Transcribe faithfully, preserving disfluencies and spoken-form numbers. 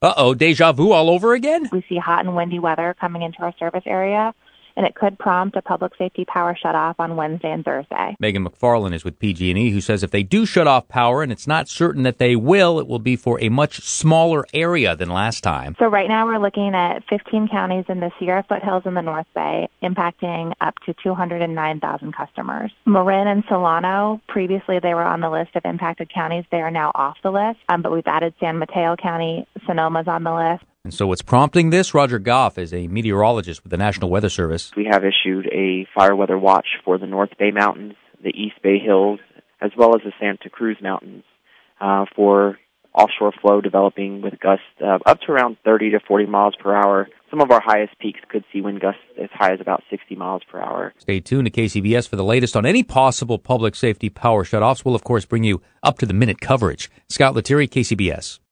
Uh-oh, deja vu all over again? We see hot and windy weather coming into our service area, and it could prompt a public safety power shutoff on Wednesday and Thursday. Megan McFarland is with P G and E, who says if they do shut off power, and it's not certain that they will, it will be for a much smaller area than last time. So right now we're looking at fifteen counties in the Sierra foothills in the North Bay, impacting up to two hundred nine thousand customers. Marin and Solano, previously they were on the list of impacted counties. They are now off the list, um, but we've added San Mateo County. Sonoma's on the list. And so what's prompting this? Roger Goff is a meteorologist with the National Weather Service. We have issued a fire weather watch for the North Bay Mountains, the East Bay Hills, as well as the Santa Cruz Mountains uh, for offshore flow developing with gusts uh, up to around thirty to forty miles per hour. Some of our highest peaks could see wind gusts as high as about sixty miles per hour. Stay tuned to K C B S for the latest on any possible public safety power shutoffs. We'll, of course, bring you up-to-the-minute coverage. Scott Lettieri, K C B S.